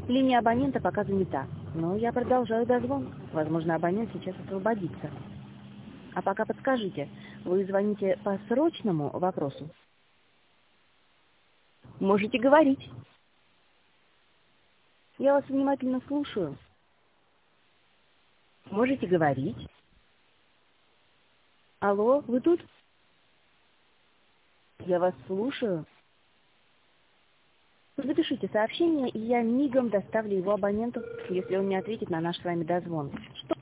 Линия абонента пока занята, но я продолжаю дозвон. Возможно, абонент сейчас освободится. А пока подскажите, вы звоните по срочному вопросу? Можете говорить. Я вас внимательно слушаю. Можете говорить. Алло, вы тут? Я вас слушаю. Запишите сообщение, и я мигом доставлю его абоненту, если он не ответит на наш с вами дозвон. Что